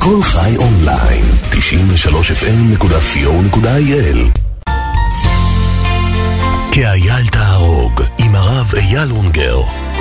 כל חי אונליין, 93fm.co.il. כאייל תהרוג, עם הרב אייל אונגר.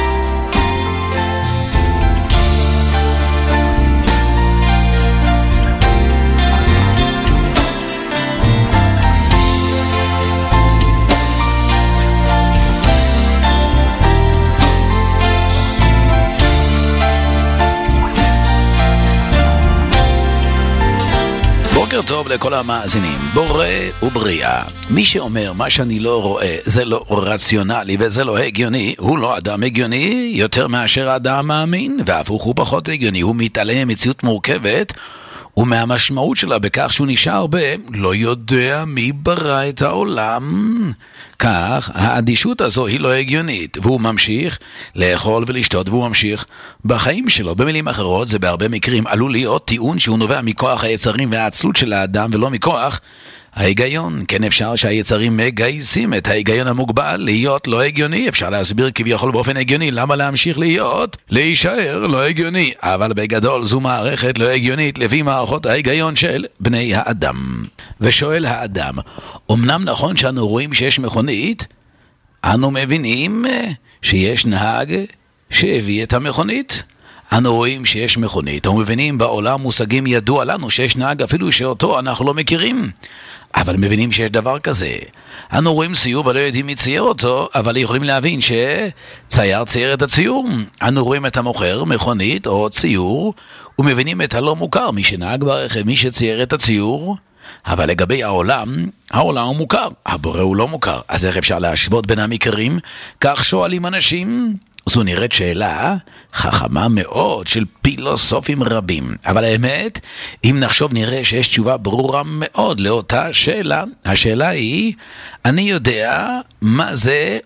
בוקר טוב לכל המאזינים. בורא ובריאה. מי שאומר מה שאני לא רואה זה לא רציונלי וזה לא הגיוני, הוא לא אדם הגיוני יותר מאשר אדם מאמין, והפוך הוא פחות הגיוני. הוא מתעלם מציאות מורכבת ומהמשמעות שלה בכך שהוא נשאר לא יודע מי ברא את העולם. כך האדישות הזו היא לא הגיונית, והוא ממשיך לאכול ולשתות והוא ממשיך בחיים שלו. במילים אחרות, זה בהרבה מקרים עלול להיות טיעון שהוא נובע מכוח היצרים והעצלות של האדם ולא מכוח ההיגיון. כן, אפשר שהיצרים מגייסים את ההיגיון המוגבל להיות לא הגיוני. אפשר להסביר כביכול באופן הגיוני למה להמשיך להישאר לא הגיוני, אבל בגדול זו מערכת לא הגיונית לפי מערכות ההיגיון של בני האדם. ושואל האדם, אמנם נכון שאנו רואים שיש מכונית, אנו מבינים שיש נהג שהביא את המכונית. אנו רואים שיש מכונית, ומבינים בעולם מושגים ידוע לנו שיש נהג אפילו שאותו אנחנו לא מכירים, אבל מבינים שיש דבר כזה. אנו רואים ציור ולא יודעים מי צייר אותו, אבל יכולים להבין שצייר צייר את הציור. אנו רואים את המוכר, מכונית או ציור, ומבינים את הלא מוכר, מי שנהג ברכב, מי שצייר את הציור. אבל לגבי העולם הוא מוכר, הבורא הוא לא מוכר. אז איך אפשר להשוות בין המקרים? כך שואלים אנשים. זו נראית שאלה חכמה מאוד של פילוסופים רבים, אבל האמת, אם נחשוב נראה שיש תשובה ברורה מאוד לאותה שאלה. השאלה היא, אני יודע מה זה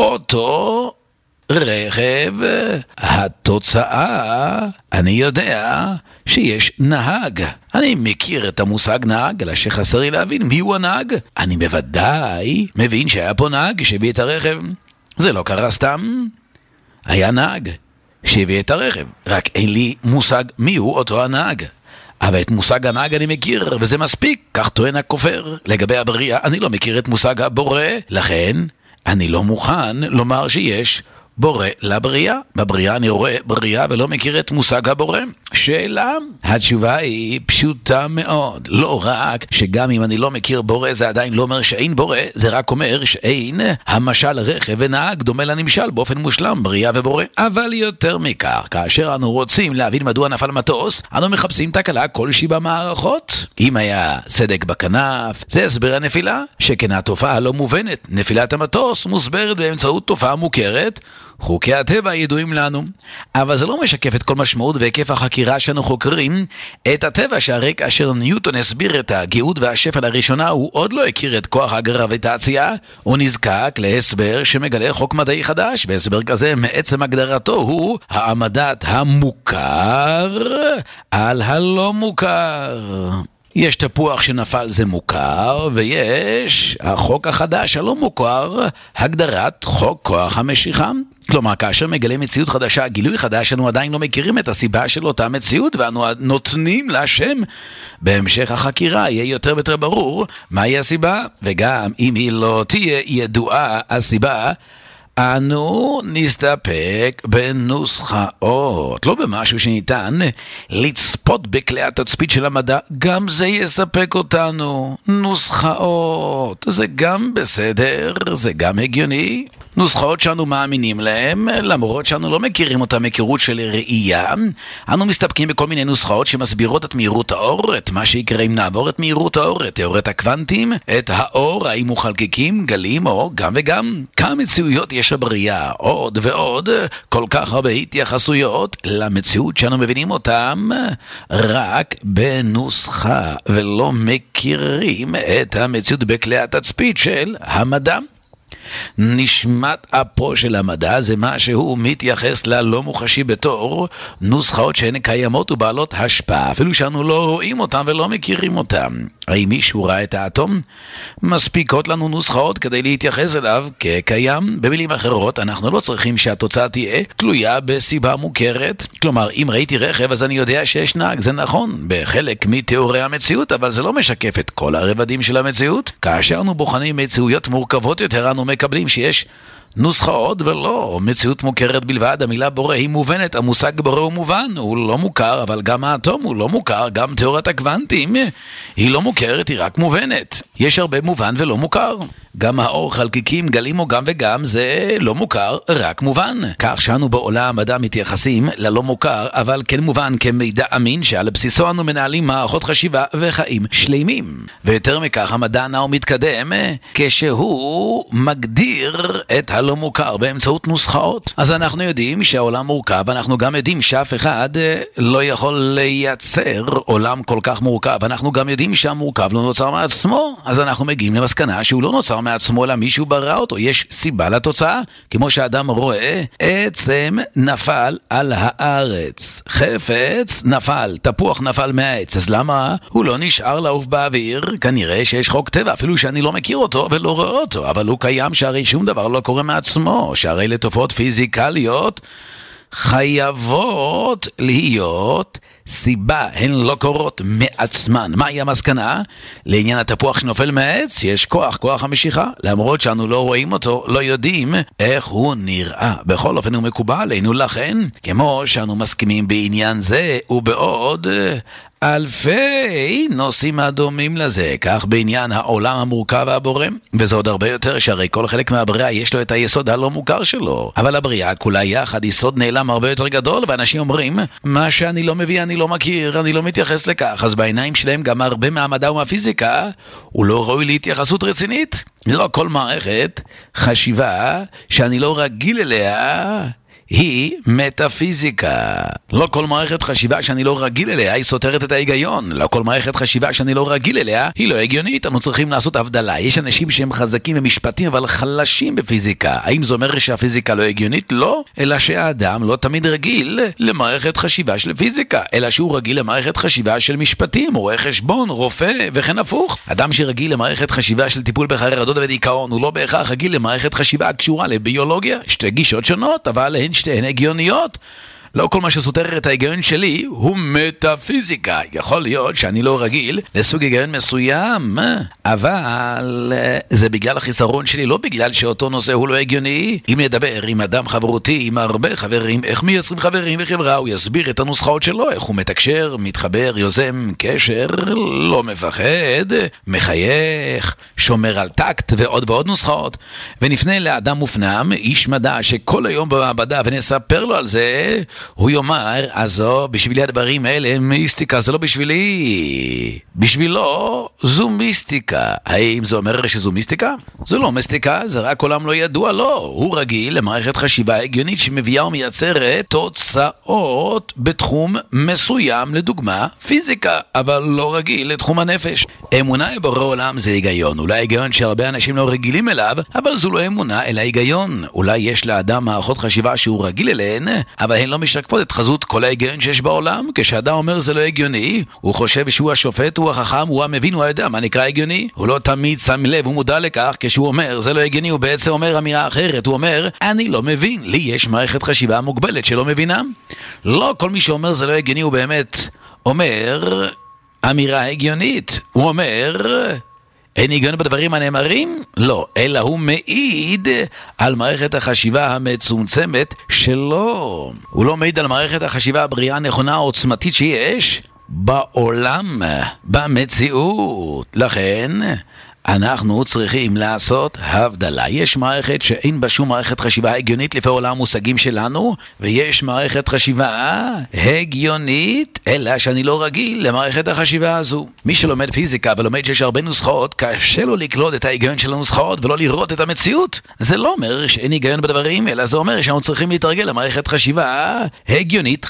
אותו רכב. התוצאה, אני יודע שיש נהג. אני מכיר את המושג נהג, אלא שחסר לי להבין מי הוא הנהג. אני בוודאי מבין שהיה פה נהג שהביא את הרכב. זה לא קרה סתם. היה נהג שהביא את הרכב, רק אין לי מושג מי הוא אותו הנהג. אבל את מושג הנהג אני מכיר, וזה מספיק. כך טוען הכופר. לגבי הבריאה, אני לא מכיר את מושג הבורא, לכן אני לא מוכן לומר שיש בורא לבריאה. בבריאה אני רואה בריאה ולא מכיר את מושג הבורא. שאלה, התשובה היא פשוטה מאוד. לא רק שגם אם אני לא מכיר בורא זה עדיין לא אומר שאין בורא, זה רק אומר שאין המשל רכב ונהג דומה לנמשל באופן מושלם בריאה ובורא. אבל יותר מכך, כאשר אנו רוצים להבין מדוע נפל מטוס, אנו מחפשים תקלה כלשהי במערכות. אם היה סדק בכנף, זה הסבר הנפילה, שכן התופעה לא מובנת. נפילת המטוס מוסברת באמצעות תופעה מוכרת, חוקי הטבע ידועים לנו, אבל זה לא משקף את כל משמעות והיקף החקירה שאנו חוקרים את הטבע, שהרי כאשר ניוטון הסביר את הגאות והשפע לראשונה, הוא עוד לא הכיר את כוח הגרביטציה, הוא נזקק להסבר שמגלה חוק מדעי חדש, והסבר כזה מעצם הגדרתו הוא העמדת המוכר על הלא מוכר. יש תפוח שנפל זה מוכר, ויש החוק החדש הלא מוכר, הגדרת חוק כוח המשיכה. כלומר, כאשר מגלה מציאות חדשה, גילוי חדש, אנו עדיין לא מכירים את הסיבה של אותה מציאות, ואנו נותנים לה שם. בהמשך החקירה יהיה יותר ויותר ברור מהי הסיבה, וגם אם היא לא תהיה ידועה הסיבה, אנו נסתפק בנוסחאות, לא במשהו שניתן לצפות בכלי התצפית של המדע. גם זה יספק אותנו. נוסחאות, זה גם בסדר, זה גם הגיוני. נוסחאות שאנו מאמינים להם, למרות שאנו לא מכירים אותה מכירות של ראייה. אנו מסתפקים בכל מיני נוסחאות שמסבירות את מהירות האור, את מה שיקרה אם נעבור את מהירות האור, את תיאוריית הקוונטים, את האור, האם הוא חלקיקים, גלים או גם וגם. כמה מציאויות יש בבריאה, עוד ועוד, כל כך הרבה התייחסויות למציאות שאנו מבינים אותם רק בנוסחה, ולא מכירים את המציאות בכלי התצפית של המדע. נשמת אפו של המדע זה מה שהוא מתייחס ללא מוחשי בתור נוסחאות שהן קיימות ובעלות השפעה, אפילו שאנו לא רואים אותם ולא מכירים אותם. האם מישהו ראה את האטום? מספיקות לנו נוסחאות כדי להתייחס אליו כקיים. במילים אחרות, אנחנו לא צריכים שהתוצאה תהיה תלויה בסיבה מוכרת. כלומר, אם ראיתי רכב אז אני יודע שיש נהג, זה נכון בחלק מתיאורי המציאות, אבל זה לא משקף את כל הרבדים של המציאות. כאשר אנו בוחנים מציאויות מורכבות יותר, אנו מקבלים שיש נוסחאות ולא מציאות מוכרת בלבד. המילה בורא היא מובנת, המושג בורא הוא מובן, הוא לא מוכר, אבל גם האטום הוא לא מוכר, גם תיאוריית הקוונטים היא לא מוכרת, היא רק מובנת. יש הרבה מובן ולא מוכר. גם האור, חלקיקים, גלים או גם וגם, זה לא מוכר, רק מובן. כך שאנו בעולם המדע מתייחסים ללא מוכר, אבל כן מובן כמידע אמין שעל בסיסו אנו מנהלים מערכות חשיבה וחיים שלמים. ויותר מכך, המדע נע ומתקדם כשהוא מגדיר את הלא מוכר באמצעות נוסחאות. אז אנחנו יודעים שהעולם מורכב, אנחנו גם יודעים שאף אחד לא יכול לייצר עולם כל כך מורכב. אנחנו גם יודעים שהמורכב לא נוצר מעצמו, אז אנחנו מגיעים למסקנה שהוא לא נוצר מעצמו, אלא מישהו ברא אותו. יש סיבה לתוצאה, כמו שהאדם רואה, עצם נפל על הארץ, חפץ נפל, תפוח נפל מהעץ, אז למה הוא לא נשאר לעוף באוויר? כנראה שיש חוק טבע, אפילו שאני לא מכיר אותו ולא רואה אותו, אבל הוא קיים, שהרי שום דבר לא קורה מעצמו, שהרי לתופעות פיזיקליות חייבות להיות סיבה, הן לא קורות מעצמן. מהי המסקנה? לעניין התפוח שנופל מהעץ יש כוח המשיכה, למרות שאנו לא רואים אותו, לא יודעים איך הוא נראה. בכל אופן הוא מקובל עלינו, לכן כמו שאנו מסכימים בעניין זה ובעוד אלפי נושאים הדומים לזה, כך בעניין העולם המורכב והבורם, וזה עוד הרבה יותר, שהרי כל חלק מהבריאה יש לו את היסוד הלא מוכר שלו, אבל הבריאה כולה יחד יסוד נעלם הרבה יותר גדול, ואנשים אומרים, מה שאני לא מביא אני לא מכיר, אני לא מתייחס לכך. אז בעיניים שלהם גם הרבה מהמדע ומהפיזיקה הוא לא ראוי להתייחסות רצינית. לא כל מערכת חשיבה שאני לא רגיל אליה היא מטאפיזיקה. לא כל מערכת חשיבה שאני לא רגיל אליה היא סותרת את ההיגיון. לא כל מערכת חשיבה שאני לא רגיל אליה היא לא הגיונית. אנו צריכים לעשות הבדלה. יש אנשים שהם חזקים במשפטים אבל חלשים בפיזיקה. האם זה אומר שהפיזיקה לא הגיונית? לא, אלא שהאדם לא תמיד רגיל למערכת חשיבה של פיזיקה, אלא שהוא רגיל למערכת חשיבה של משפטים, רואה חשבון, רופא וכן הפוך. אדם שרגיל למערכת חשיבה של טיפול בחרדות ודיכאון הוא לא בהכרח רגיל למערכת חשיבה הקשורה לביולוגיה. שתי גישות שונות, אבל הן שתיהן הגיוניות. לא כל מה שסותר את ההיגיון שלי הוא מטאפיזיקה. יכול להיות שאני לא רגיל לסוג היגיון מסוים, אבל זה בגלל החיסרון שלי, לא בגלל שאותו נושא הוא לא הגיוני. אם נדבר עם אדם חברותי, עם הרבה חברים, איך מייצרים חברים וחברה, הוא יסביר את הנוסחאות שלו, איך הוא מתקשר, מתחבר, יוזם קשר, לא מפחד, מחייך, שומר על טקט ועוד ועוד נוסחאות. ונפנה לאדם מופנם, איש מדע שכל היום במעבדה ונספר לו על זה, הוא יאמר, אז בשבילי הדברים האלה מיסטיקה, זה לא בשבילי. בשבילו זו מיסטיקה. האם זה אומר שזו מיסטיקה? זו לא מיסטיקה, זה רק עולם לא ידוע לו. הוא רגיל למערכת חשיבה הגיונית שמביאה ומייצרת תוצאות בתחום מסוים, לדוגמה פיזיקה, אבל לא רגיל לתחום הנפש. אמונה בורא עולם זה היגיון. אולי היגיון שהרבה אנשים לא רגילים אליו, אבל זו לא אמונה אלא היגיון. אולי יש לאדם מערכות חשיבה שהוא רגיל אליהן, אבל הן לא משקפות את חזות כל ההיגיון שיש בעולם. כשאדם אומר זה לא הגיוני, הוא חושב שהוא השופט, הוא החכם, הוא המבין, הוא יודע מה נקרא הגיוני. הוא לא תמיד שם לב, הוא מודע לכך. כשהוא אומר זה לא הגיוני, הוא בעצם אומר אמירה אחרת. הוא אומר, אני לא מבין, לי יש מערכת חשיבה מוגבלת שלא מבינה. לא כל מי שאומר זה לא הגיוני הוא באמת אומר אמירה הגיונית. הוא אומר, אין היגיון בדברים הנאמרים? לא, אלא הוא מעיד על מערכת החשיבה המצומצמת שלו. הוא לא מעיד על מערכת החשיבה הבריאה הנכונה העוצמתית שיש בעולם, במציאות. לכן אנחנו צריכים לעשות הבדלה. יש מערכת שאין בה שום מערכת חשיבה הגיונית לפי עולם המושגים שלנו, ויש מערכת חשיבה הגיונית, אלא שאני לא רגיל למערכת החשיבה הזו. מי שלומד פיזיקה ולומד שיש הרבה נוסחאות, קשה לו לקלוט את ההיגיון של הנוסחאות ולא לראות את המציאות. זה לא אומר שאין היגיון בדברים, אלא זה אומר שאנחנו צריכים להתרגל למערכת חשיבה הגיונית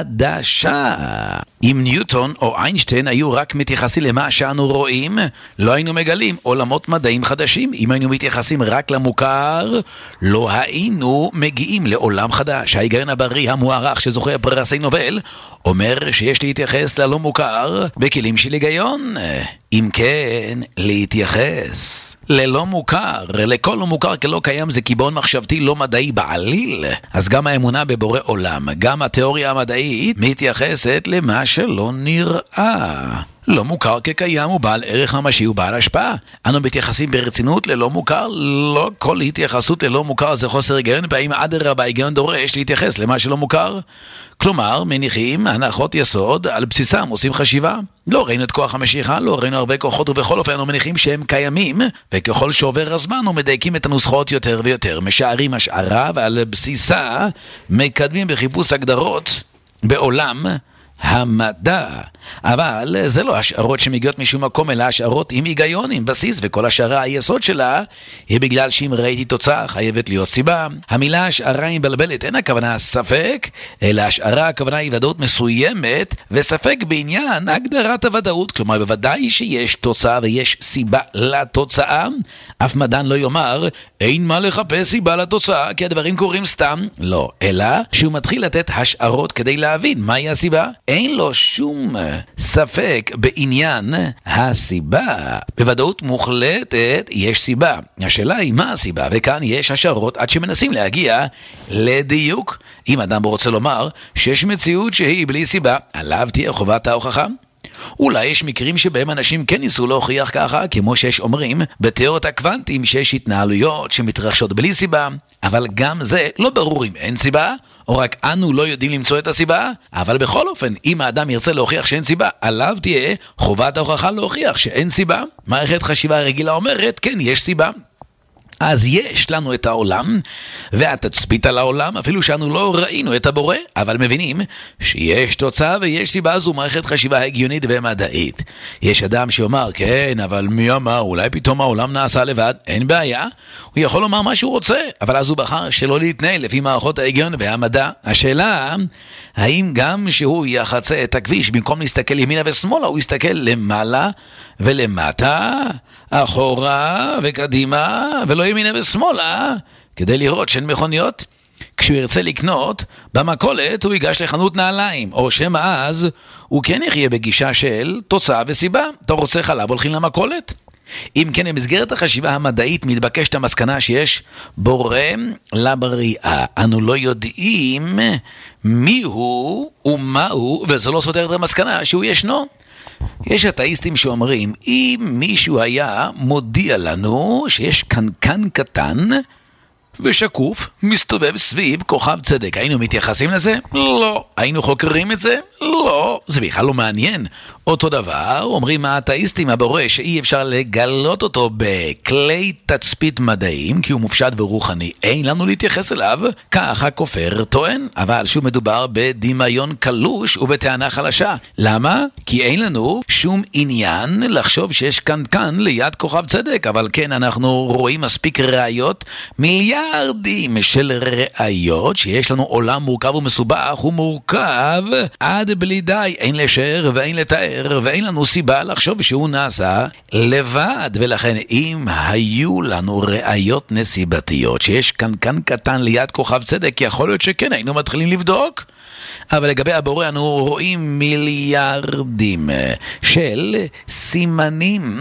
חדשה. אם ניוטון או איינשטיין היו רק מתייחסים למה שאנו רואים, לא היינו מגלים עולמות מדעים חדשים. אם היינו מתייחסים רק למוכר, לא היינו מגיעים לעולם חדש. ההיגיון הבריא המוערך שזוכה פרסי נובל אומר שיש להתייחס ללא מוכר בכלים של היגיון. אם כן, להתייחס ללא מוכר, לכל לא מוכר כלא קיים, זה קיבעון מחשבתי לא מדעי בעליל. אז גם האמונה בבורא עולם, גם התיאוריה המדעית מתייחסת למה שלא נראה. לא מוכר כקיים הוא בעל ערך ממשי ובעל השפעה. אנו מתייחסים ברצינות ללא מוכר. לא כל התייחסות ללא מוכר זה חוסר היגיון, פעמים אדרבה ההיגיון דורש להתייחס למה שלא מוכר. כלומר, מניחים הנחות יסוד, על בסיסם עושים חשיבה. לא ראינו את כוח המשיכה, לא ראינו הרבה כוחות, ובכל אופן אנו מניחים שהם קיימים, וככל שעובר הזמן אנו מדייקים את הנוסחאות יותר ויותר, משערים השערה, ועל בסיסה מקדמים בחיפוש הגדרות בעולם המדע. אבל זה לא השערות שמגיעות משום מקום, אלא השערות עם היגיון, עם בסיס, וכל השערה היסוד שלה היא בגלל שאם ראיתי תוצאה חייבת להיות סיבה. המילה השערה היא מבלבלת, אין הכוונה ספק, אלא השערה הכוונה היא ודאות מסוימת, וספק בעניין הגדרת הוודאות. כלומר, בוודאי שיש תוצאה ויש סיבה לתוצאה. אף מדען לא יאמר אין מה לחפש סיבה לתוצאה כי הדברים קורים סתם. לא, אלא שהוא מתחיל לתת השערות כדי להבין מהי הסיבה. אין לו שום ספק בעניין הסיבה. בוודאות מוחלטת יש סיבה. השאלה היא מה הסיבה, וכאן יש השערות עד שמנסים להגיע לדיוק. אם אדם רוצה לומר שיש מציאות שהיא בלי סיבה, עליו תהיה חובת ההוכחה. אולי יש מקרים שבהם אנשים כן ניסו להוכיח ככה, כמו שיש אומרים בתיאוריות הקוונטים שיש התנהלויות שמתרחשות בלי סיבה, אבל גם זה לא ברור אם אין סיבה או רק אנו לא יודעים למצוא את הסיבה. אבל בכל אופן, אם האדם ירצה להוכיח שאין סיבה, עליו תהיה חובת ההוכחה להוכיח שאין סיבה. מערכת חשיבה רגילה אומרת כן, יש סיבה. אז יש לנו את העולם והתצפית על העולם, אפילו שאנו לא ראינו את הבורא, אבל מבינים שיש תוצאה ויש סיבה. זו מערכת חשיבה הגיונית ומדעית. יש אדם שאומר כן, אבל מי אמר? אולי פתאום העולם נעשה לבד. אין בעיה, הוא יכול לומר מה שהוא רוצה, אבל אז הוא בחר שלא להתנהל לפי מערכות ההגיון והמדע. השאלה, האם גם שהוא יחצה את הכביש במקום להסתכל ימינה ושמאלה, הוא יסתכל למעלה ולמטה, אחורה וקדימה, ולא ימינה ושמאלה, כדי לראות שאין מכוניות? כשהוא ירצה לקנות במכולת, הוא ייגש לחנות נעליים, או שמא אז הוא כן יחיה בגישה של תוצאה וסיבה. אתה רוצה חלב, הולכים למכולת. אם כן, במסגרת החשיבה המדעית מתבקשת המסקנה שיש בורא לבריאה. אנו לא יודעים מי הוא ומה הוא, וזה לא סותר את המסקנה שהוא ישנו. יש אתאיסטים שאומרים, אם מישהו היה מודיע לנו שיש קנקן קטן ושקוף מסתובב סביב כוכב צדק, היינו מתייחסים לזה? לא. היינו חוקרים את זה? לא. זה בכלל לא מעניין. אותו דבר אומרים האתאיסטים, הבורא שאי אפשר לגלות אותו בכלי תצפית מדעיים כי הוא מופשט ורוחני, אין לנו להתייחס אליו. ככה כופר טוען, אבל שוב מדובר בדמיון קלוש ובטענה חלשה. למה? כי אין לנו שום עניין לחשוב שיש קנקן ליד כוכב צדק, אבל כן אנחנו רואים מספיק ראיות, מיליארדים של ראיות שיש לנו עולם מורכב ומסובך ומורכב עד בלי די, אין לשער ואין לתאר ואין לנו סיבה לחשוב שהוא נעשה לבד. ולכן אם היו לנו ראיות נסיבתיות שיש קנקן קטן ליד כוכב צדק, יכול להיות שכן היינו מתחילים לבדוק. אבל לגבי הבורא אנו רואים מיליארדים של סימנים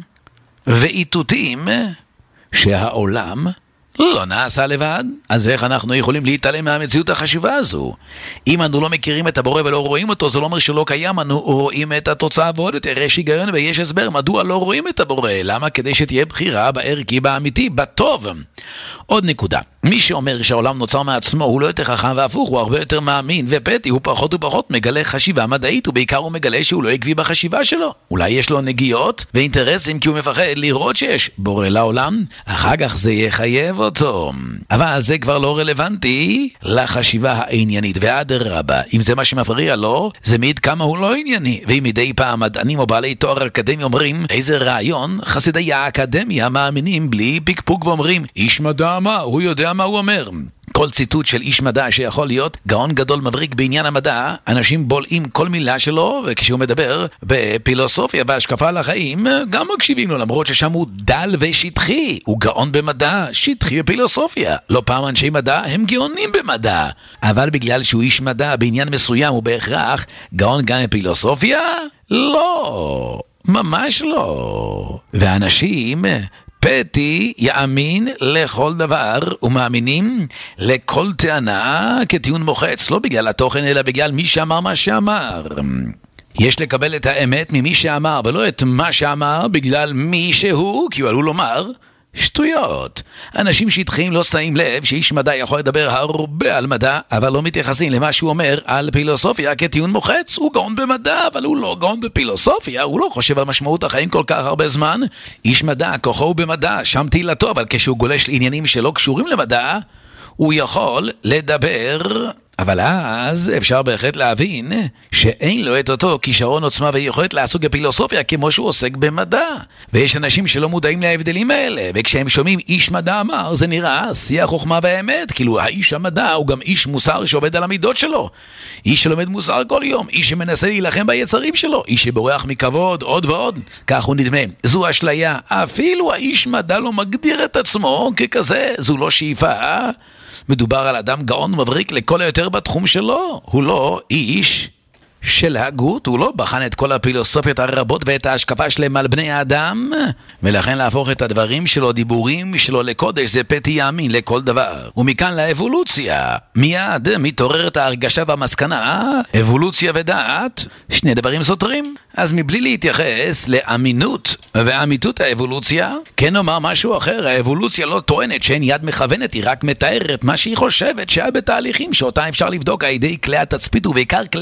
ואיתותים שהעולם לא נעשה לבד. אז איך אנחנו יכולים להתעלם מהמציאות החשיבה הזו? אם אנו לא מכירים את הבורא ולא רואים אותו, זה לא אומר שלא קיים. אנו רואים את התוצאה ועוד יותר. יש היגיון ויש הסבר מדוע לא רואים את הבורא. למה? כדי שתהיה בחירה בערכי, באמיתי, בטוב. עוד נקודה, מי שאומר שהעולם נוצר מעצמו הוא לא יותר חכם, והפוך, הוא הרבה יותר מאמין ופתי, הוא פחות ופחות מגלה חשיבה מדעית, ובעיקר הוא מגלה שהוא לא עקבי בחשיבה שלו. אולי יש לו נגיעות ואינטרסים כי הוא מפחד לראות שיש בורא לעולם, אחר כך זה יחייב אותו. אבל זה כבר לא רלוונטי לחשיבה העניינית, ואדרבה, אם זה מה שמפריע לו, זה מעיד כמה הוא לא ענייני. ואם מדי פעם מדענים או בעלי תואר אקדמי אומרים איזה רעיון, חסידי האקדמיה מאמינים בלי פיקפוק ואומרים איש איש מדע אמר, הוא יודע מה הוא אומר. כל ציטוט של איש מדע שיכול להיות גאון גדול מבריק בעניין המדע, אנשים בולעים כל מילה שלו, וכשהוא מדבר בפילוסופיה, בהשקפה על החיים, גם מקשיבים לו, למרות ששם הוא דל ושטחי. הוא גאון במדע, שטחי בפילוסופיה. לא פעם אנשי מדע הם גאונים במדע, אבל בגלל שהוא איש מדע בעניין מסוים הוא בהכרח גאון גם בפילוסופיה? לא, ממש לא. ואנשים פתי יאמין לכל דבר ומאמינים לכל טענה כטיעון מוחץ, לא בגלל התוכן אלא בגלל מי שאמר מה שאמר. יש לקבל את האמת ממי שאמר ולא את מה שאמר בגלל מי שהוא, כי הוא עלול לומר שטויות. אנשים שטחיים לא שמים לב שאיש מדע יכול לדבר הרבה על מדע, אבל לא מתייחסים למה שהוא אומר על פילוסופיה כטיעון מוחץ. הוא גאון במדע, אבל הוא לא גאון בפילוסופיה, הוא לא חושב על משמעות החיים כל כך הרבה זמן. איש מדע, כוחו הוא במדע, שם תהילתו, אבל כשהוא גולש לעניינים שלא קשורים למדע, הוא יכול לדבר, אבל אז אפשר בהחלט להבין שאין לו את אותו כישרון עוצמה ויכולת לעסוק בפילוסופיה כמו שהוא עוסק במדע. ויש אנשים שלא מודעים להבדלים האלה, וכשהם שומעים איש מדע אמר, זה נראה שיח חוכמה באמת, כאילו האיש המדע הוא גם איש מוסר שעובד על המידות שלו, איש שלומד מוסר כל יום, איש שמנסה להילחם ביצרים שלו, איש שבורח מכבוד עוד ועוד. כך הוא נדמה. זו אשליה. אפילו האיש מדע לא מגדיר את עצמו ככזה, זו לא שאיפה. מדובר על אדם גאון מבריק לכל היותר בתחום שלו. הוא לא איש של הגות, הוא לא בחן את כל הפילוסופיות הרבות ואת ההשקפה שלהם על בני האדם, ולכן להפוך את הדברים שלו, דיבורים שלו לקודש, זה פתי יאמין לכל דבר. ומכאן לאבולוציה, מיד מתעוררת ההרגשה והמסקנה, אבולוציה ודעת, שני דברים סותרים. אז מבלי להתייחס לאמינות ואמיתות האבולוציה, כן נאמר משהו אחר. האבולוציה לא טוענת שאין יד מכוונת, היא רק מתארת מה שהיא חושבת שהיה בתהליכים שאותה אפשר לבדוק על ידי כלי התצפית ובעיקר כלי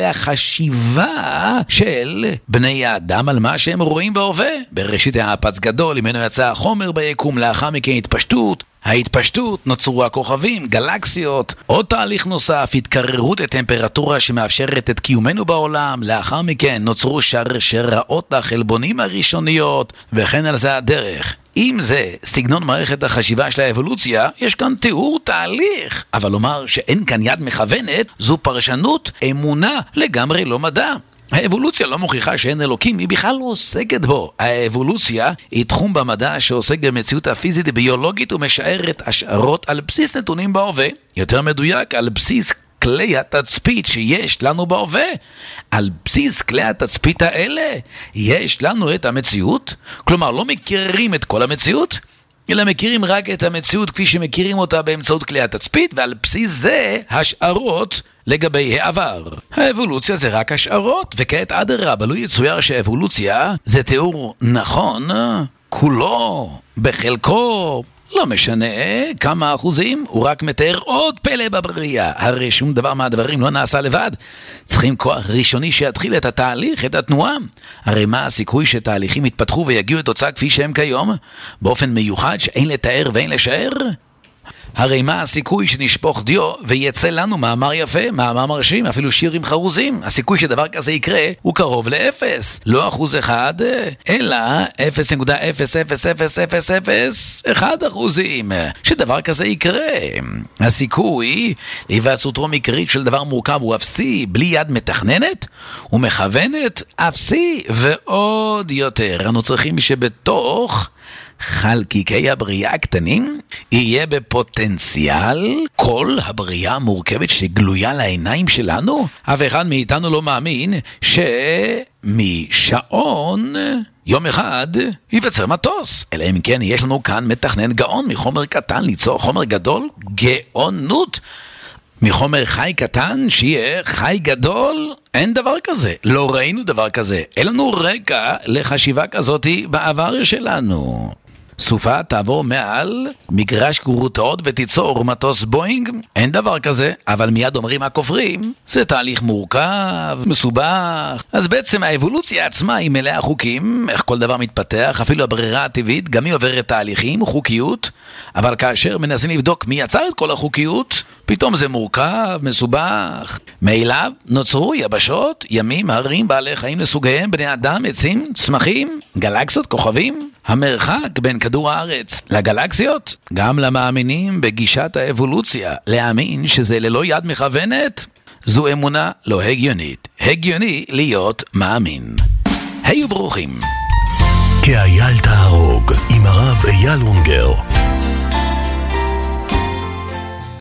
החשיבה של בני האדם על מה שהם רואים בהווה. בראשית היה פץ גדול, ממנו יצא החומר ביקום, לאחר מכן התפשטות. ההתפשטות, נוצרו הכוכבים, גלקסיות, עוד תהליך נוסף, התקררות לטמפרטורה שמאפשרת את קיומנו בעולם, לאחר מכן נוצרו שרשראות החלבונים הראשוניות, וכן על זה הדרך. אם זה סגנון מערכת החשיבה של האבולוציה, יש כאן תיאור תהליך, אבל לומר שאין כאן יד מכוונת, זו פרשנות אמונה לגמרי לא מדע. האבולוציה לא מוכיחה שאין אלוקים, היא בכלל לא עוסקת בו. האבולוציה היא תחום במדע שעוסק במציאות הפיזית הביולוגית ומשערת השערות על בסיס נתונים בהווה, יותר מדויק על בסיס כלי התצפית שיש לנו בהווה. על בסיס כלי התצפית האלה יש לנו את המציאות, כלומר לא מכירים את כל המציאות, אלא מכירים רק את המציאות כפי שמכירים אותה באמצעות כלי התצפית, ועל בסיס זה השערות לגבי העבר. האבולוציה זה רק השערות, וכעת אדרבה, לא יצויר שהאבולוציה זה תיאור נכון, כולו, בחלקו, לא משנה כמה אחוזים, הוא רק מתאר עוד פלא בבריאה. הרי שום דבר מהדברים לא נעשה לבד. צריכים כוח ראשוני שיתחיל את התהליך, את התנועה. הרי מה הסיכוי שתהליכים יתפתחו ויגיעו לתוצאה כפי שהם כיום, באופן מיוחד שאין לתאר ואין לשער? הרי מה הסיכוי שנשפוך דיו ויצא לנו מאמר יפה, מאמר מרשים, אפילו שיר עם חרוזים? הסיכוי שדבר כזה יקרה הוא קרוב לאפס. לא 1%, אלא 0.00001% שדבר כזה יקרה. הסיכוי להיווצרותו מקרית של דבר מורכב הוא אפסי, בלי יד מתכננת ומכוונת, אפסי. ועוד יותר, אנו צריכים שבתוך חלקיקי הבריאה הקטנים יהיה בפוטנציאל כל הבריאה המורכבת שגלויה לעיניים שלנו. אף אחד מאיתנו לא מאמין שמשעון יום אחד ייווצר מטוס, אלא אם כן יש לנו כאן מתכנן גאון מחומר קטן ליצור חומר גדול. גאונות מחומר חי קטן שיהיה חי גדול, אין דבר כזה. לא ראינו דבר כזה, אין לנו רקע לחשיבה כזאת בעבר שלנו. סופה תעבור מעל מגרש גרוטאות ותיצור מטוס בוינג, אין דבר כזה. אבל מיד אומרים הכופרים, זה תהליך מורכב, מסובך. אז בעצם האבולוציה עצמה היא מלאה חוקים, איך כל דבר מתפתח, אפילו הברירה הטבעית, גם היא עוברת תהליכים, חוקיות. אבל כאשר מנסים לבדוק מי יצר את כל החוקיות, פתאום זה מורכב, מסובך. מאליו נוצרו יבשות, ימים, הרים, בעלי חיים לסוגיהם, בני אדם, עצים, צמחים, גלקסיות, כוכבים. המרחק בין כדור הארץ לגלקסיות, גם למאמינים בגישת האבולוציה, להאמין שזה ללא יד מכוונת, זו אמונה לא הגיונית. הגיוני להיות מאמין. היו ברוכים. כאייל תהרוג עם הרב אייל אונגר.